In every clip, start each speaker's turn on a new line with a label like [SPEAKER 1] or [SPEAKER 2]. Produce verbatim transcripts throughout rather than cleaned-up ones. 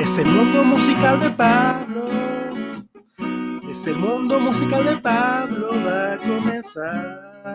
[SPEAKER 1] Es el mundo musical de Pablo. Es el mundo musical de Pablo. Va a comenzar.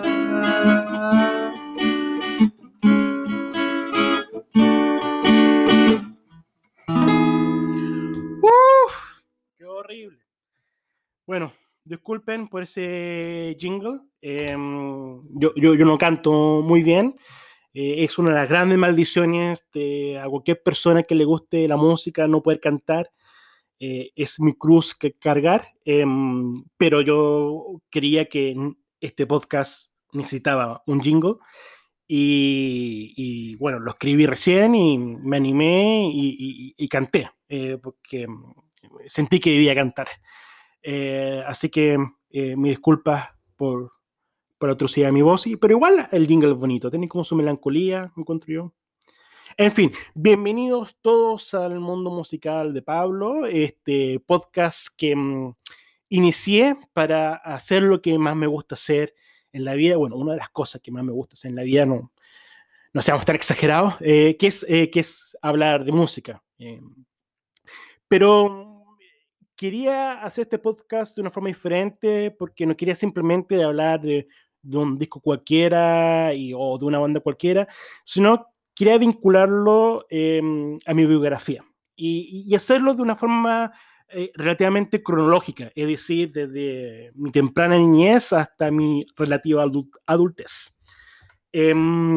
[SPEAKER 1] Uf, qué horrible. Bueno, disculpen por ese jingle. Eh, yo, yo, yo no canto muy bien. Eh, es una de las grandes maldiciones de a cualquier persona que le guste la música no poder cantar. Eh, es mi cruz que cargar, eh, pero yo creía que este podcast necesitaba un jingle y, y, bueno, lo escribí recién y me animé y, y, y canté, eh, porque sentí que debía cantar. Eh, así que eh, mis disculpas por, por la atrocidad de mi voz, y, pero igual el jingle es bonito, tiene como su melancolía, me encuentro yo. En fin, bienvenidos todos al mundo musical de Pablo, este podcast que mmm, inicié para hacer lo que más me gusta hacer en la vida. Bueno, una de las cosas que más me gusta hacer en la vida, no, no seamos tan exagerados, eh, que, es, eh, que es hablar de música. Eh, pero quería hacer este podcast de una forma diferente porque no quería simplemente hablar de, de un disco cualquiera y, o de una banda cualquiera, sino quería vincularlo eh, a mi biografía y, y, hacerlo de una forma eh, relativamente cronológica, es decir, desde mi temprana niñez hasta mi relativa adult adultez. Eh,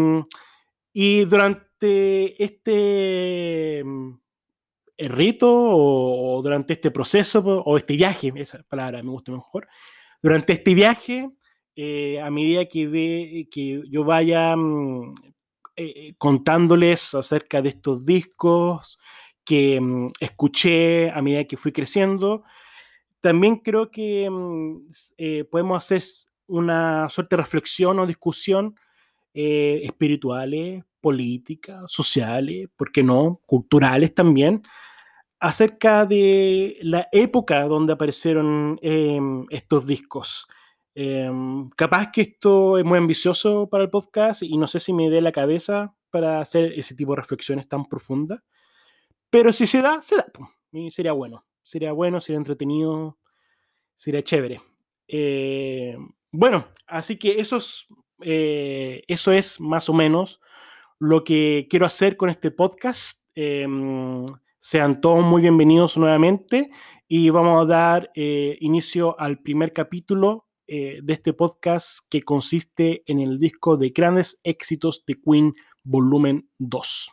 [SPEAKER 1] y durante este el rito o, o durante este proceso o este viaje, esa palabra me gusta mejor, durante este viaje, eh, a medida que, ve, que yo vaya mm, eh, contándoles acerca de estos discos que mm, escuché a medida que fui creciendo, también creo que mm, eh, podemos hacer una suerte de reflexión o discusión eh, espirituales, políticas, sociales, ¿por qué no? Culturales también, acerca de la época donde aparecieron eh, estos discos. Eh, capaz que esto es muy ambicioso para el podcast y no sé si me dé la cabeza para hacer ese tipo de reflexiones tan profundas, pero si se da, se da. Y sería bueno, sería bueno, sería entretenido, sería chévere. Eh, bueno, así que eso es, eh, eso es más o menos lo que quiero hacer con este podcast. Eh, sean todos muy bienvenidos nuevamente y vamos a dar eh, inicio al primer capítulo eh, de este podcast que consiste en el disco de grandes éxitos de Queen, volumen dos.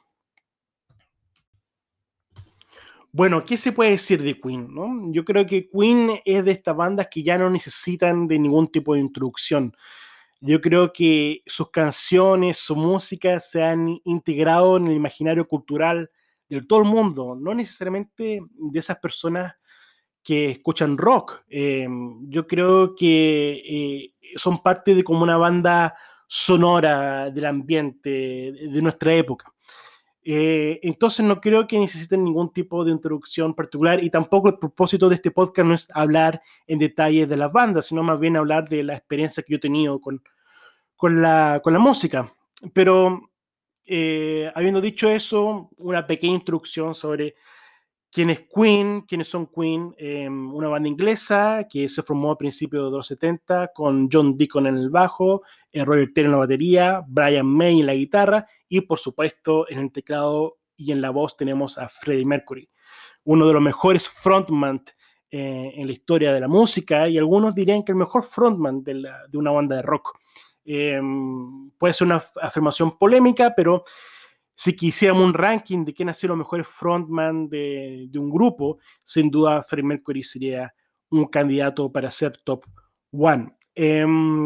[SPEAKER 1] Bueno, ¿qué se puede decir de Queen, no? Yo creo que Queen es de estas bandas que ya no necesitan de ningún tipo de introducción. Yo creo que sus canciones, su música se han integrado en el imaginario cultural de todo el mundo, no necesariamente de esas personas que escuchan rock. Eh, yo creo que eh, son parte de como una banda sonora del ambiente de nuestra época. Eh, entonces no creo que necesiten ningún tipo de introducción particular y tampoco el propósito de este podcast no es hablar en detalle de las bandas, sino más bien hablar de la experiencia que yo he tenido con, con, la, con la música. Pero eh, habiendo dicho eso, una pequeña introducción sobre quién es Queen, quiénes son Queen, eh, una banda inglesa que se formó a principios de los setenta con John Deacon en el bajo, eh, Roger Taylor en la batería, Brian May en la guitarra y por supuesto en el teclado y en la voz tenemos a Freddie Mercury, uno de los mejores frontman eh, en la historia de la música y algunos dirían que el mejor frontman de, la, de una banda de rock. Eh, puede ser una afirmación polémica, pero si quisiéramos un ranking de quién ha sido los mejores frontman de, de un grupo, sin duda Freddie Mercury sería un candidato para ser top one. Eh,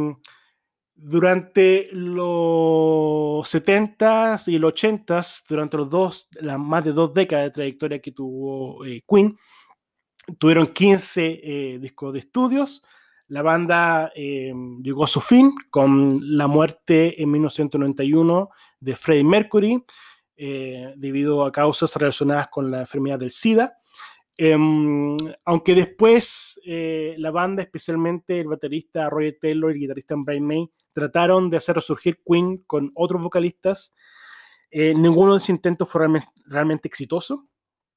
[SPEAKER 1] durante los setentas y los ochentas, durante los dos, las más de dos décadas de trayectoria que tuvo eh, Queen, tuvieron quince eh, discos de estudios. La banda eh, llegó a su fin con la muerte en mil novecientos noventa y uno de Freddie Mercury, eh, debido a causas relacionadas con la enfermedad del SIDA. Eh, aunque después eh, la banda, especialmente el baterista Roger Taylor y el guitarrista Brian May, trataron de hacer resurgir Queen con otros vocalistas, eh, ninguno de esos intentos fue realmente, realmente exitoso.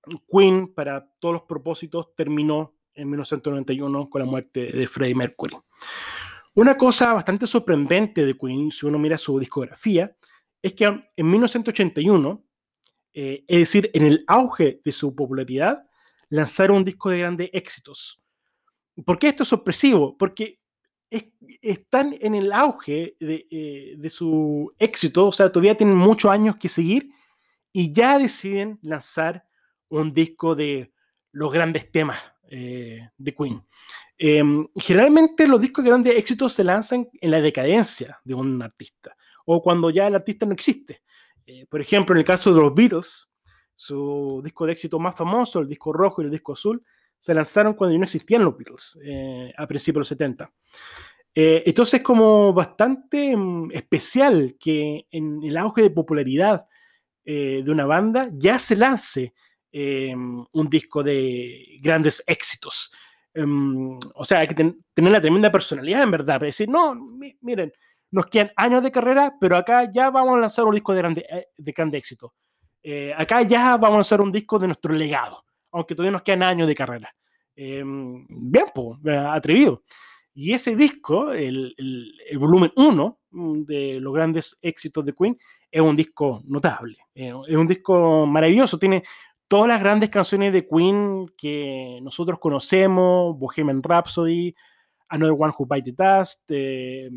[SPEAKER 1] Queen, para todos los propósitos, terminó en mil novecientos noventa y uno con la muerte de Freddie Mercury. Una cosa bastante sorprendente de Queen, si uno mira su discografía, es que en mil novecientos ochenta y uno, eh, es decir, en el auge de su popularidad, lanzaron un disco de grandes éxitos. ¿Por qué esto es sorpresivo? Porque es, están en el auge de, eh, de su éxito, o sea, todavía tienen muchos años que seguir y ya deciden lanzar un disco de los grandes temas eh, de Queen. Eh, generalmente los discos de grandes éxitos se lanzan en la decadencia de un artista o cuando ya el artista no existe. Eh, por ejemplo, en el caso de los Beatles, su disco de éxito más famoso, el disco rojo y el disco azul, se lanzaron cuando ya no existían los Beatles, eh, a principios de los setenta. Eh, entonces es como bastante mm, especial que en el auge de popularidad eh, de una banda ya se lance eh, un disco de grandes éxitos. Um, o sea, hay que ten, tener la tremenda personalidad, en verdad, para decir, no, mi, miren, nos quedan años de carrera, pero acá ya vamos a lanzar un disco de grande, de grande éxito. Eh, acá ya vamos a lanzar un disco de nuestro legado, aunque todavía nos quedan años de carrera. Eh, bien, pues, atrevido. Y ese disco, el, el, el volumen uno de los grandes éxitos de Queen, es un disco notable, eh, es un disco maravilloso, tiene todas las grandes canciones de Queen que nosotros conocemos, Bohemian Rhapsody, Another One Who Bites the Dust, eh,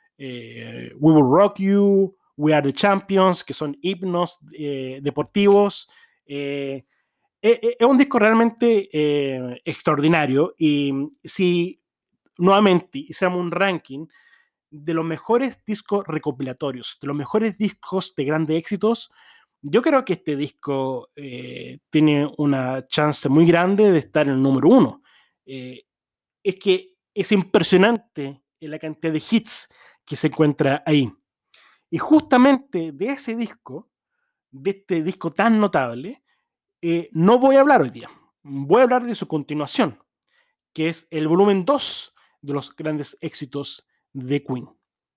[SPEAKER 1] eh, We Will Rock You, We Are the Champions, que son himnos eh, deportivos. Eh, es, es un disco realmente eh, extraordinario y si nuevamente hiciéramos un ranking de los mejores discos recopilatorios, de los mejores discos de grandes éxitos, yo creo que este disco eh, tiene una chance muy grande de estar en el número uno. Eh, es que es impresionante la cantidad de hits que se encuentra ahí. Y justamente de ese disco, de este disco tan notable, eh, no voy a hablar hoy día. Voy a hablar de su continuación, que es el volumen dos de los grandes éxitos de Queen.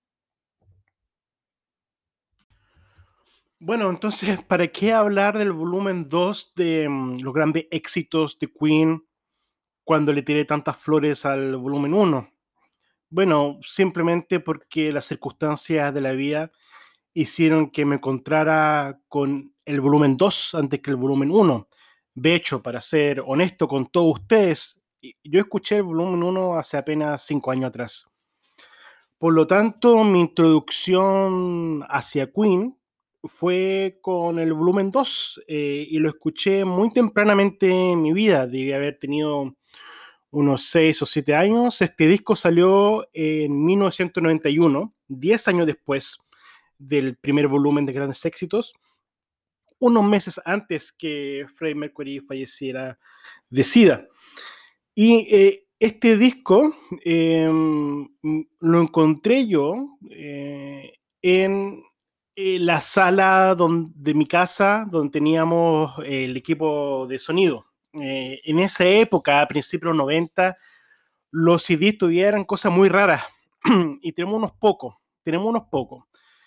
[SPEAKER 1] Bueno, entonces, ¿para qué hablar del volumen dos de um, los grandes éxitos de Queen cuando le tiré tantas flores al volumen uno? Bueno, simplemente porque las circunstancias de la vida hicieron que me encontrara con el volumen dos antes que el volumen uno. De hecho, para ser honesto con todos ustedes, yo escuché el volumen uno hace apenas cinco años atrás. Por lo tanto, mi introducción hacia Queen fue con el volumen dos eh, y lo escuché muy tempranamente en mi vida. Debí haber tenido unos seis o siete años. Este disco salió en mil novecientos noventa y uno, diez años después del primer volumen de Grandes Éxitos, unos meses antes que Freddie Mercury falleciera de SIDA. Y eh, este disco eh, lo encontré yo eh, en eh, la sala don, de mi casa donde teníamos eh, el equipo de sonido. Eh, en esa época, a principios de los noventa, los C Ds tuvieran cosas muy raras y tenemos unos pocos, tenemos unos pocos.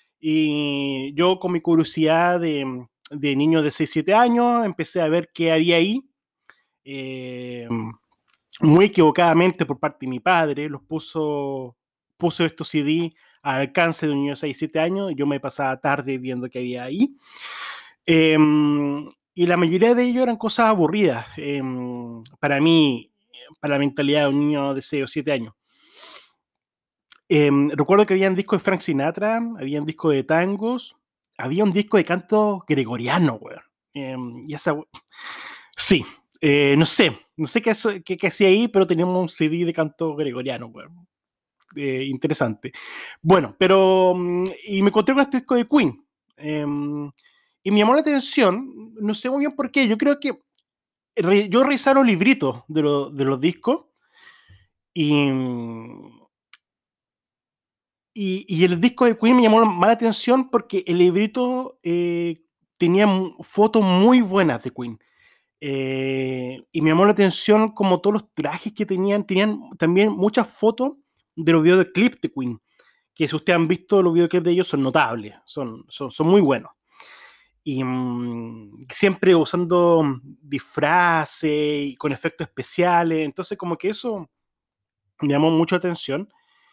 [SPEAKER 1] Y yo con mi curiosidad de, de niño de seis siete años empecé a ver qué había ahí. Eh, muy equivocadamente por parte de mi padre, los puso, puso estos C D al alcance de un niño de seis siete años y yo me pasaba tarde viendo qué había ahí. Eh, y la mayoría de ellos eran cosas aburridas eh, para mí, para la mentalidad de un niño de seis o siete años. Eh, recuerdo que había un disco de Frank Sinatra, había un disco de tangos, había un disco de canto gregoriano, güey. Eh, y esa, sí, eh, no sé, no sé qué, qué, qué hacía ahí, pero teníamos un C D de canto gregoriano, güey. Eh, interesante. Bueno, pero, y me encontré con este disco de Queen. Eh, y me llamó la atención, no sé muy bien por qué, yo creo que re, yo revisé los libritos de, lo, de los discos y... Y, y, el disco de Queen me llamó más la atención porque el librito eh, tenía fotos muy buenas de Queen. Eh, y me llamó la atención como todos los trajes que tenían. Tenían también muchas fotos de los videoclips de Queen. Que si ustedes han visto los videoclips de ellos son notables, son, son, son muy buenos. Y um, siempre usando disfraces y con efectos especiales, entonces como que eso me llamó mucho atención.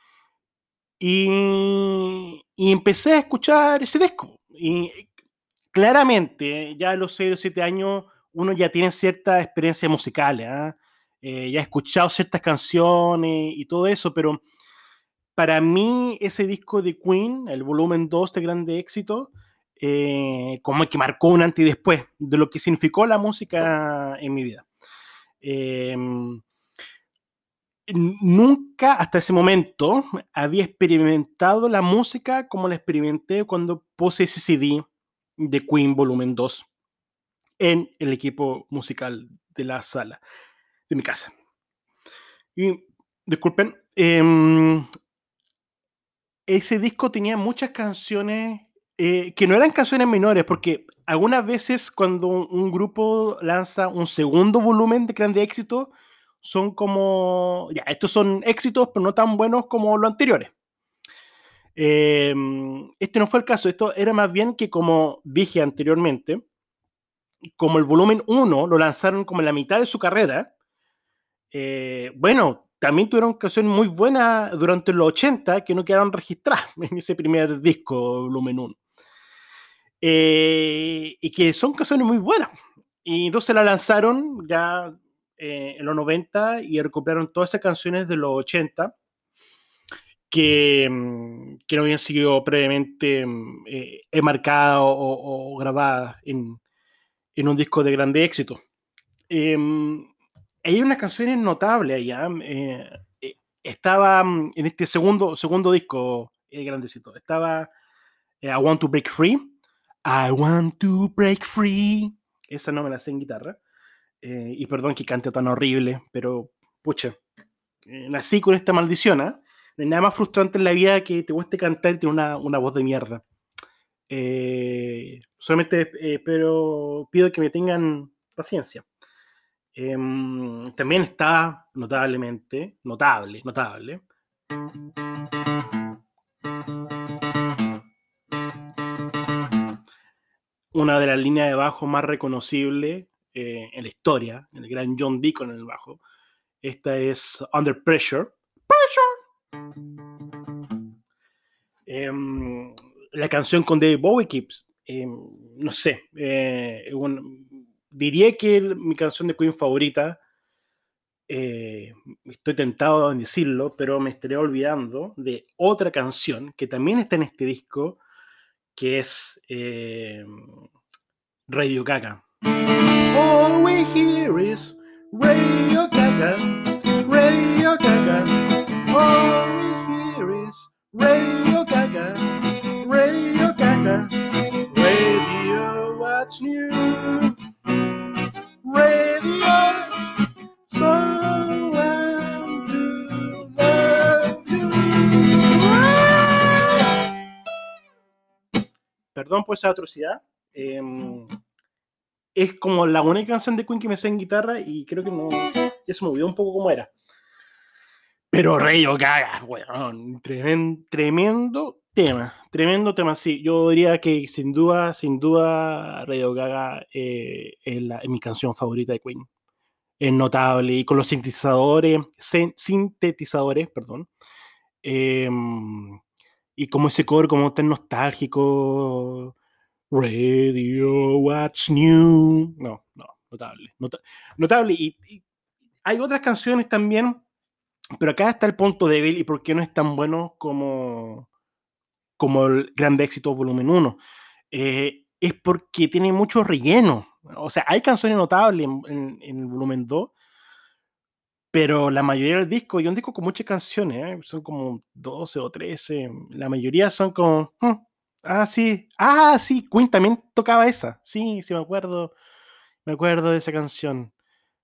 [SPEAKER 1] Y, y empecé a escuchar ese disco. Y claramente, ya a los seis o siete años, uno ya tiene cierta experiencia musical, ¿eh? Eh, ya ha escuchado ciertas canciones y todo eso, pero para mí ese disco de Queen, el volumen dos de Grande Éxito, eh, como que marcó un antes y después de lo que significó la música en mi vida. Eh, Nunca hasta ese momento había experimentado la música como la experimenté cuando puse ese C D de Queen volumen dos en el equipo musical de la sala de mi casa. Y disculpen, eh, ese disco tenía muchas canciones eh, que no eran canciones menores, porque algunas veces cuando un, un grupo lanza un segundo volumen de Grande Éxito, son como, ya, estos son éxitos, pero no tan buenos como los anteriores. Eh, este no fue el caso, esto era más bien que, como dije anteriormente, como el volumen uno lo lanzaron como en la mitad de su carrera, eh, bueno, también tuvieron canciones muy buenas durante los ochenta que no quedaron registradas en ese primer disco, volumen uno. Eh, y que son canciones muy buenas. Y entonces la lanzaron ya eh, en los noventa y recuperaron todas esas canciones de los ochenta que, mm, que no habían sido previamente mm, eh, enmarcadas o, o, o grabadas en, en un disco de grande éxito. Eh, hay unas canciones notables allá. Eh, eh, estaba mm, en este segundo, segundo disco eh, grandecito. Estaba eh, I Want to Break Free. I Want to Break Free. Esa no me la sé en guitarra. Eh, y perdón que cante tan horrible, pero pucha, eh, nací con esta maldición. ¿eh? No hay nada más frustrante en la vida que te guste cantar y tener una, una voz de mierda. Eh, solamente eh, pero pido que me tengan paciencia. Eh, también está notablemente, notable, notable. Una de las líneas de bajo más reconocibles eh, en la historia, el gran John Deacon en el bajo. Esta es Under Pressure. Pressure. Eh, la canción con David Bowie, que, eh, no sé, eh, un, diría que el, mi canción de Queen favorita. Eh, estoy tentado en decirlo, pero me estaré olvidando de otra canción que también está en este disco, que es eh, Radio Gaga. All we hear is Radio Gaga, Radio Gaga. All we hear is Radio Gaga, Radio Gaga. Radio, what's new? Radio, so I'm to love you. Perdón por esa atrocidad. Eh, es como la única canción de Queen que me sé en guitarra y creo que no, ya se me olvidó un poco cómo era. Pero Radio Gaga, bueno, tremendo, tremendo tema, tremendo tema, sí. Yo diría que sin duda, sin duda, Radio Gaga eh, es, la, es mi canción favorita de Queen. Es notable y con los sintetizadores, sintetizadores, perdón. Eh, y como ese coro como tan nostálgico. Radio, what's new. No, no, notable. Not notable. Y, y hay otras canciones también, pero acá está el punto débil y por qué no es tan bueno como, como el Grande Éxito Volumen uno. Eh, es porque tiene mucho relleno. O sea, hay canciones notables en, en, en el Volumen dos, pero la mayoría del disco, y un disco con muchas canciones, ¿eh? Son como doce o trece. La mayoría son como... Hmm, ah, sí. Ah, sí, Queen también tocaba esa. Sí, sí, me acuerdo. Me acuerdo de esa canción.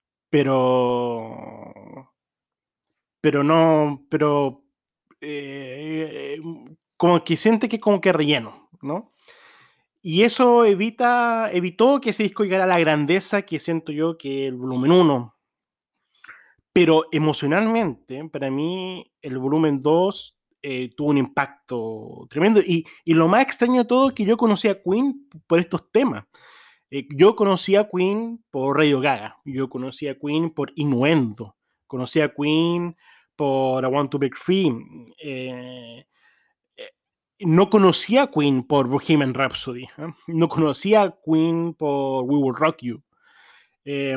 [SPEAKER 1] Pero... Pero no... Pero... Eh, como que siente que como que relleno, ¿no? Y eso evita, evitó que ese disco llegara a la grandeza que siento yo que el volumen uno. Pero emocionalmente, para mí, el volumen dos eh, tuvo un impacto tremendo. Y, y lo más extraño de todo es que yo conocí a Queen por estos temas. Eh, yo conocí a Queen por Radio Gaga, yo conocí a Queen por Innuendo, conocí a Queen por I Want to Break Free. Eh, eh, no conocía a Queen por Bohemian Rhapsody, ¿eh? No conocía a Queen por We Will Rock You. Eh,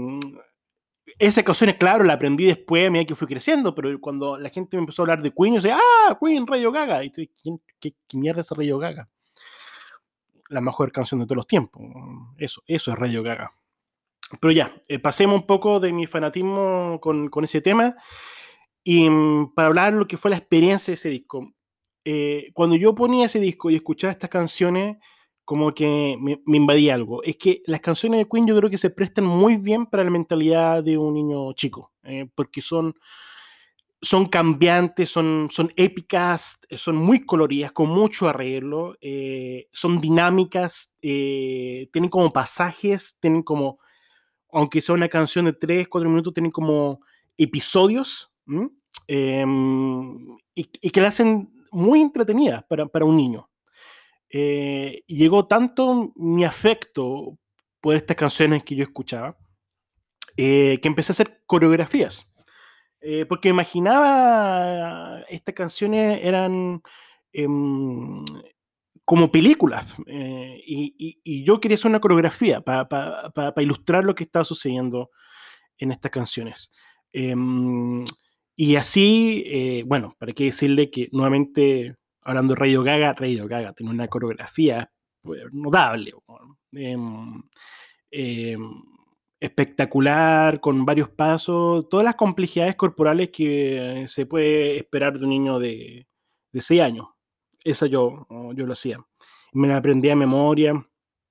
[SPEAKER 1] esa canción, claro, la aprendí después a medida que fui creciendo, pero cuando la gente me empezó a hablar de Queen, yo decía, ah, Queen, Radio Gaga. Y tú, ¿quién, qué, qué mierda es Radio Gaga? La mejor canción de todos los tiempos. Eso, eso es Radio Gaga. Pero ya, eh, pasemos un poco de mi fanatismo con, con ese tema y mm, para hablar de lo que fue la experiencia de ese disco. Eh, cuando yo ponía ese disco y escuchaba estas canciones, como que me, me invadía algo. Es que las canciones de Queen yo creo que se prestan muy bien para la mentalidad de un niño chico, eh, porque son, son cambiantes, son, son épicas, son muy coloridas, con mucho arreglo, eh, son dinámicas, eh, tienen como pasajes, tienen como, aunque sea una canción de tres, cuatro minutos, tienen como episodios, eh, y, y, que la hacen muy entretenida para, para un niño. Eh, llegó tanto mi afecto por estas canciones que yo escuchaba, eh, que empecé a hacer coreografías. Eh, porque imaginaba estas canciones eran eh, como películas, eh, y, y, y, yo quería hacer una coreografía para pa, pa, pa ilustrar lo que estaba sucediendo en estas canciones. Eh, y así, eh, bueno, para qué decirle que nuevamente, hablando de Radio Gaga, Radio Gaga tiene una coreografía pues, notable, eh, eh, espectacular, con varios pasos, todas las complejidades corporales que se puede esperar de un niño de, de seis años. Eso yo, yo lo hacía. Me la aprendía de memoria,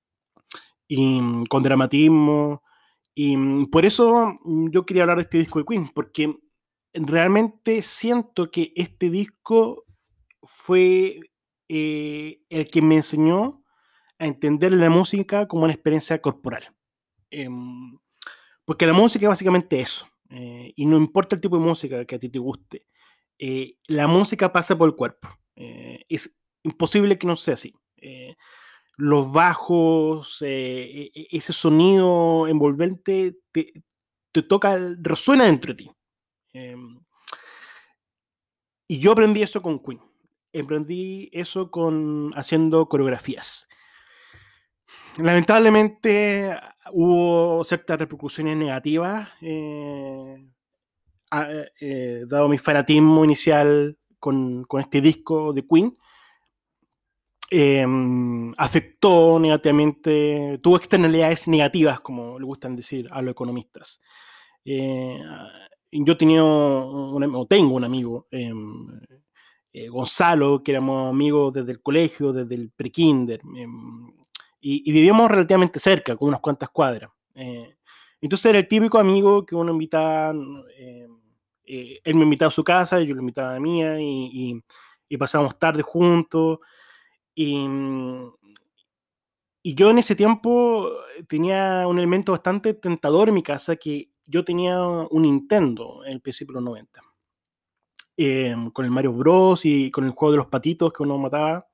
[SPEAKER 1] y con dramatismo, y por eso yo quería hablar de este disco de Queen, porque realmente siento que este disco fue eh, el que me enseñó a entender la música como una experiencia corporal. Eh, porque la música es básicamente eso, eh, y no importa el tipo de música que a ti te guste, eh, la música pasa por el cuerpo. Eh, es imposible que no sea así. Eh, los bajos, eh, ese sonido envolvente te, te toca, resuena dentro de ti. Eh, y yo aprendí eso con Queen. Aprendí eso con haciendo coreografías. Lamentablemente hubo ciertas repercusiones negativas, eh, a, eh, dado mi fanatismo inicial con, con este disco de Queen. Eh, afectó negativamente, tuvo externalidades negativas, como le gustan decir a los economistas. Eh, yo tenía un, o tengo un amigo, eh, eh, Gonzalo, que éramos amigos desde el colegio, desde el prekinder, eh, y, y vivíamos relativamente cerca, con unas cuantas cuadras. Eh, entonces era el típico amigo que uno invitaba, eh, eh, él me invitaba a su casa, yo lo invitaba a la mía, y, y, y pasábamos tarde juntos. Y, y yo en ese tiempo tenía un elemento bastante tentador en mi casa, que yo tenía un Nintendo en el principio de los noventa, eh, con el Mario Bros. Y con el juego de los patitos que uno mataba.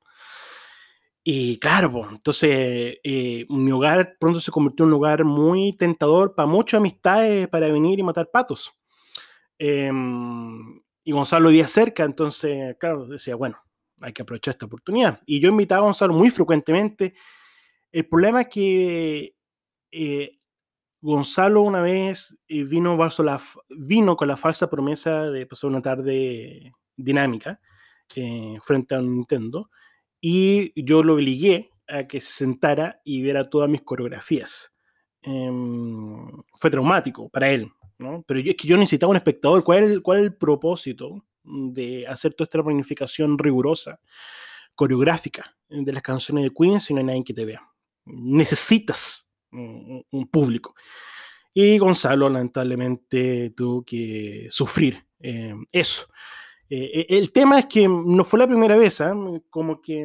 [SPEAKER 1] Y claro, pues, entonces eh, mi hogar pronto se convirtió en un lugar muy tentador para muchas amistades para venir y matar patos. Eh, y Gonzalo vivía cerca, entonces, claro, decía, bueno, hay que aprovechar esta oportunidad. Y yo invitaba a Gonzalo muy frecuentemente. El problema es que eh, Gonzalo una vez eh, vino, bajo la, vino con la falsa promesa de pasar una tarde dinámica eh, frente a un Nintendo, y yo lo obligué a que se sentara y viera todas mis coreografías. Eh, fue traumático para él, ¿no? Pero yo, es que yo necesitaba un espectador. ¿Cuál es, el, cuál es el propósito de hacer toda esta planificación rigurosa, coreográfica de las canciones de Queen si no hay nadie que te vea? Necesitas un, un público. Y Gonzalo lamentablemente tuvo que sufrir eh, eso. Eh, el tema es que no fue la primera vez, ¿eh? Como que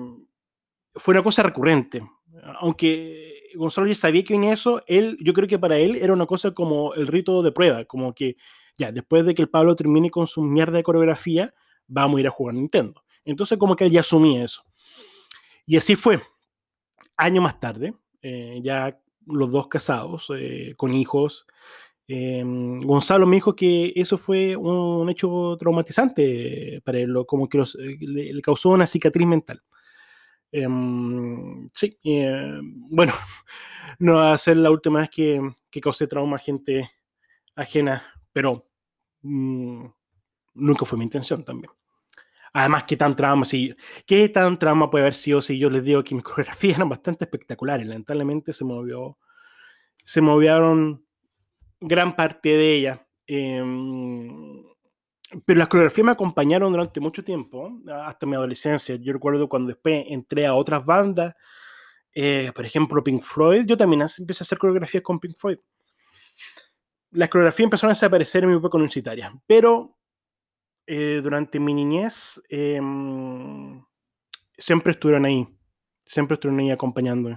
[SPEAKER 1] fue una cosa recurrente. Aunque Gonzalo ya sabía que venía eso, él, yo creo que para él era una cosa como el rito de prueba, como que ya, después de que el Pablo termine con su mierda de coreografía, vamos a ir a jugar Nintendo. Entonces como que él ya asumía eso. Y así fue. Años más tarde, eh, ya los dos casados, eh, con hijos. Eh, Gonzalo me dijo que eso fue un hecho traumatizante para él, lo- como que los- eh, le, le causó una cicatriz mental. Em, sí, eh, bueno, no va a ser la última vez que, que causé trauma a gente ajena, pero mm, nunca fue mi intención también. Además, ¿qué tan trauma, si, qué tan trauma puede haber sido si yo les digo que mis coreografías eran bastante espectaculares? Lamentablemente se movió, se movieron gran parte de ellas. Em, pero las coreografías me acompañaron durante mucho tiempo, hasta mi adolescencia. Yo recuerdo cuando después entré a otras bandas, eh, por ejemplo Pink Floyd, yo también empecé a hacer coreografías con Pink Floyd. Las coreografías empezaron a desaparecer en mi época universitaria, pero eh, durante mi niñez eh, siempre estuvieron ahí, siempre estuvieron ahí acompañándome.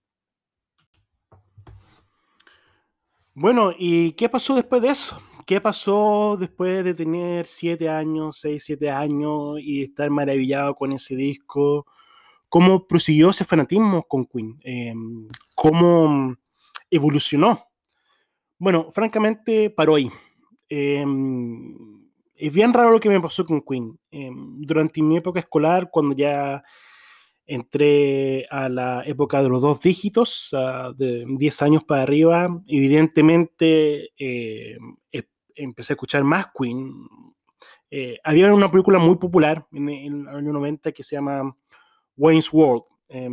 [SPEAKER 1] Bueno, ¿y qué pasó después de eso? ¿Qué pasó después de tener siete años, seis, siete años y estar maravillado con ese disco? ¿Cómo prosiguió ese fanatismo con Queen? Eh, ¿Cómo evolucionó? Bueno, francamente, paró ahí. Eh, es bien raro lo que me pasó con Queen. Eh, durante mi época escolar, cuando ya entré a la época de los dos dígitos, uh, de diez años para arriba, evidentemente eh, eh, empecé a escuchar más Queen. Eh, había una película muy popular en, en el año noventa que se llama Wayne's World. Eh,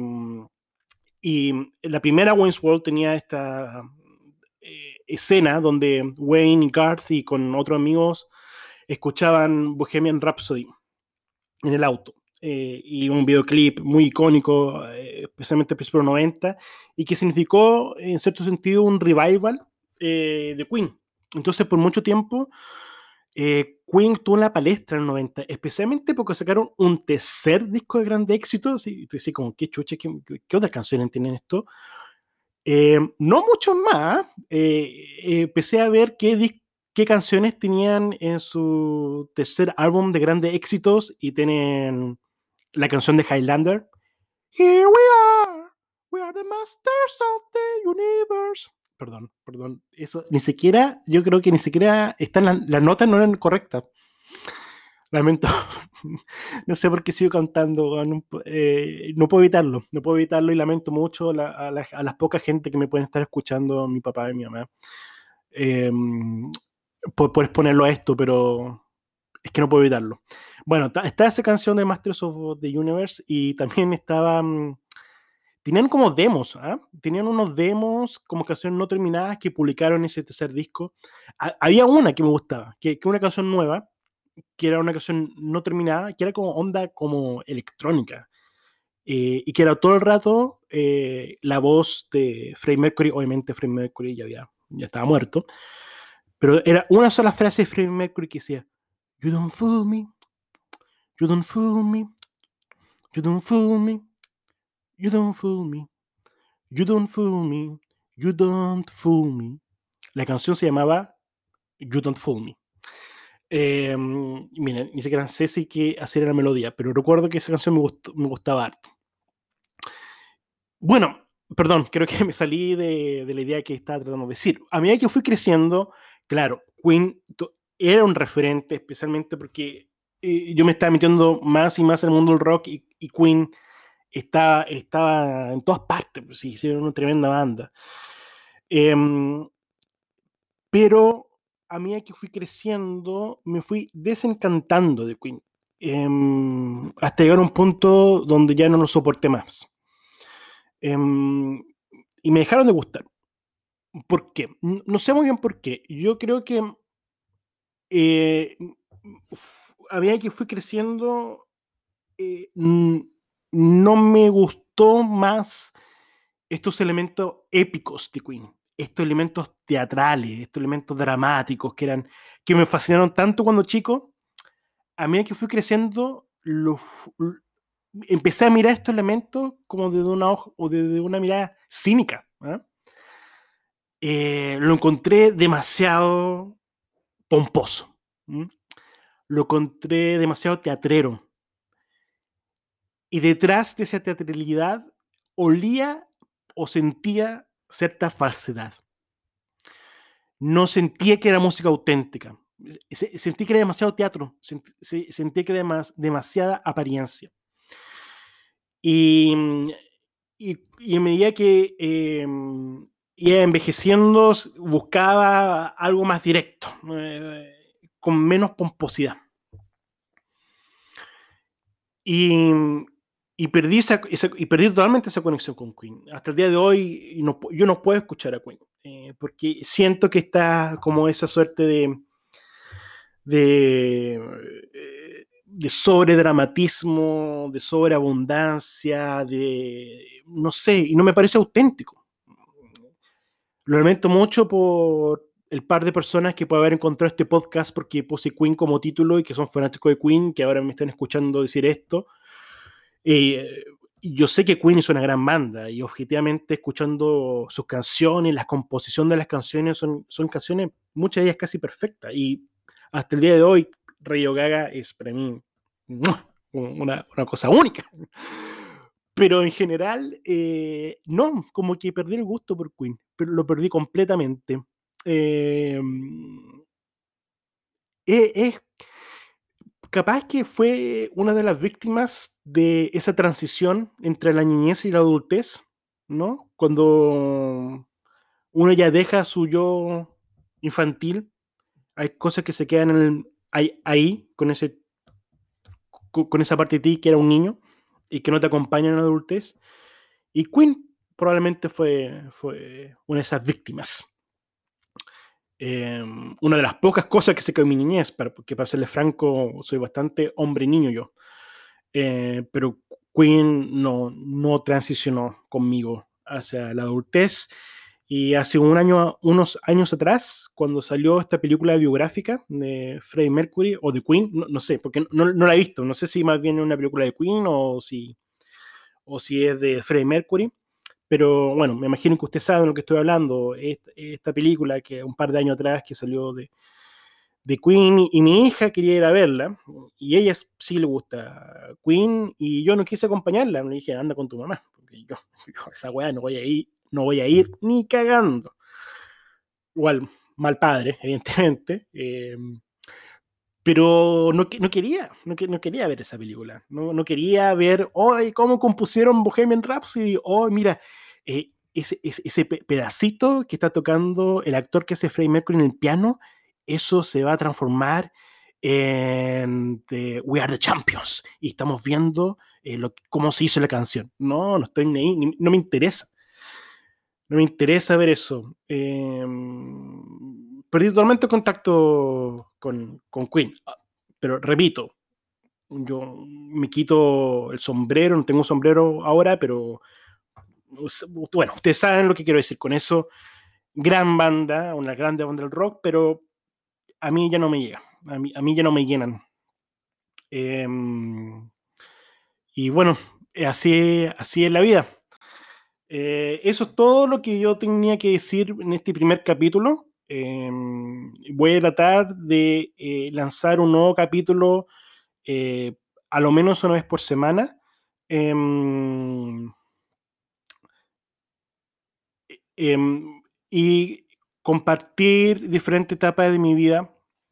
[SPEAKER 1] y la primera Wayne's World tenía esta eh, escena donde Wayne y Garth y con otros amigos escuchaban Bohemian Rhapsody en el auto. Eh, y un videoclip muy icónico, eh, especialmente a principios de los noventa, y que significó, en cierto sentido, un revival eh, de Queen. Entonces, por mucho tiempo, eh, Queen estuvo en la palestra en el noventa, especialmente porque sacaron un tercer disco de grande éxito. Y tú dices, como, ¿qué chucha? ¿Qué, qué otras canciones tienen esto? Eh, no mucho más. Eh, eh, empecé a ver qué, qué canciones tenían en su tercer álbum de grandes éxitos y tienen la canción de Highlander. Here we are, we are the masters of the universe. Perdón, perdón. Eso ni siquiera, yo creo que ni siquiera están las, las notas no eran correctas. Lamento. No sé por qué sigo cantando. No, eh, no puedo evitarlo. No puedo evitarlo y lamento mucho la, a, la, a, las pocas gente que me pueden estar escuchando, mi papá y mi mamá, eh, por, por exponerlo a esto, pero es que no puedo evitarlo. Bueno, está esa canción de Masters of the Universe y también estaba... Um, tenían como demos, ¿eh? Tenían unos demos como canciones no terminadas que publicaron ese tercer disco. Ha, había una que me gustaba, que, que una canción nueva, que era una canción no terminada, que era como onda como electrónica, eh, y que era todo el rato eh, la voz de Freddie Mercury. Obviamente Freddie Mercury ya, había, ya estaba muerto, pero era una sola frase de Freddie Mercury que decía, You don't fool me, you don't fool me, you don't fool me, you don't fool me, you don't fool me, you don't fool me. La canción se llamaba You Don't Fool Me. Eh, miren, ni siquiera sé si que hacer la melodía, pero recuerdo que esa canción me, gustó, me gustaba harto. Bueno, perdón, creo que me salí de, de la idea que estaba tratando de decir. A medida que fui creciendo, claro, Queen era un referente, especialmente porque eh, yo me estaba metiendo más y más en el mundo del rock y, y Queen estaba, estaba en todas partes, pues sí, hicieron una tremenda banda. Eh, pero a medida que fui creciendo, me fui desencantando de Queen. Eh, hasta llegar a un punto donde ya no lo soporté más. Eh, y me dejaron de gustar. ¿Por qué? No sé muy bien por qué. Yo creo que eh, a medida que fui creciendo, eh, no me gustó más estos elementos épicos de Queen, estos elementos teatrales, estos elementos dramáticos que eran que me fascinaron tanto cuando chico. A medida que fui creciendo, lo, empecé a mirar estos elementos como desde una hoja o desde una mirada cínica. ¿eh? Eh, lo encontré demasiado pomposo. ¿m? Lo encontré demasiado teatrero. Y detrás de esa teatralidad olía o sentía cierta falsedad. No sentía que era música auténtica. Se- Sentí que era demasiado teatro, sent- se- sentí que era demas- demasiada apariencia. Y, mm, y, y a medida que eh, iba envejeciendo, s- buscaba algo más directo, eh, con menos pomposidad. Y, y perdí, esa, esa- y perdí totalmente esa conexión con Queen. Hasta el día de hoy y no pu- yo no puedo escuchar a Queen, eh, porque siento que está como esa suerte de, de, eh, de sobredramatismo, de sobreabundancia, de no sé, y no me parece auténtico. Lo lamento mucho por el par de personas que puede haber encontrado este podcast porque puse Queen como título y que son fanáticos de Queen, que ahora me están escuchando decir esto. Eh, yo sé que Queen es una gran banda y objetivamente escuchando sus canciones, la composición de las canciones son, son canciones, muchas de ellas casi perfectas. Y hasta el día de hoy, Radio Gaga es para mí ¡mua! una, una cosa única. Pero en general, eh, no, como que perdí el gusto por Queen, pero lo perdí completamente. Eh, es, es capaz que fue una de las víctimas de esa transición entre la niñez y la adultez, ¿no? Cuando uno ya deja su yo infantil, hay cosas que se quedan en el- ahí, ahí, con, ese, co- con esa parte de ti que era un niño y que no te acompaña en la adultez. Y Queen probablemente fue, fue una de esas víctimas. Eh, una de las pocas cosas que se quedó en mi niñez, para- porque para serle franco, soy bastante hombre-niño yo. Eh, pero Queen no, no transicionó conmigo hacia la adultez. Y hace un año, unos años atrás, cuando salió esta película biográfica de Freddie Mercury o de Queen, no, no sé, porque no, no la he visto, no sé si más bien es una película de Queen o si, o si es de Freddie Mercury, pero bueno, me imagino que usted sabe de lo que estoy hablando. Esta, esta película que un par de años atrás que salió de, de Queen y, y mi hija quería ir a verla y ella sí le gusta Queen y yo no quise acompañarla, me dije anda con tu mamá, porque yo, yo esa weá no voy a ir, no voy a ir ni cagando. Igual, mal padre, evidentemente, eh, pero no, no quería, no, no, quería ver esa película, no, no quería ver, hoy cómo compusieron Bohemian Rhapsody, oh, mira, eh, ese, ese, ese, pedacito que está tocando el actor que hace Freddie Mercury en el piano, eso se va a transformar en the, We Are the Champions, y estamos viendo eh, lo, cómo se hizo la canción. No, no estoy ni, ni no me interesa. No me interesa ver eso. Eh, perdí totalmente contacto con, con Queen. Pero repito, yo me quito el sombrero, no tengo un sombrero ahora, pero bueno, ustedes saben lo que quiero decir con eso. Gran banda, una grande banda del rock, pero a mí ya no me llega. A mí, a mí ya no me llenan. Eh, y bueno, así, así es la vida. Eh, eso es todo lo que yo tenía que decir en este primer capítulo. Eh, voy a tratar de eh, lanzar un nuevo capítulo eh, a lo menos una vez por semana. Eh, eh, y compartir diferentes etapas de mi vida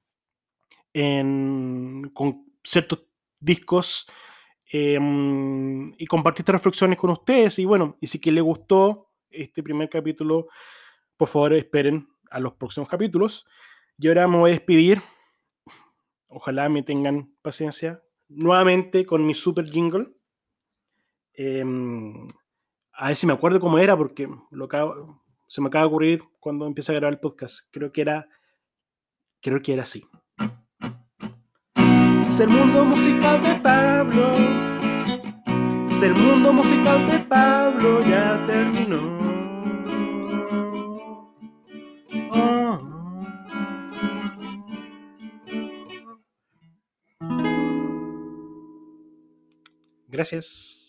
[SPEAKER 1] en, con ciertos discos eh, y compartir estas reflexiones con ustedes. Y bueno, y si que les gustó este primer capítulo, por favor esperen a los próximos capítulos. Y ahora me voy a despedir. Ojalá me tengan paciencia. Nuevamente con mi super jingle. Eh, a ver si me acuerdo cómo era, porque lo acabo, se me acaba de ocurrir cuando empiece a grabar el podcast. Creo que era, creo que era así. Es el mundo musical de Pablo. Es el mundo musical de Pablo, ya terminó. Oh. Gracias.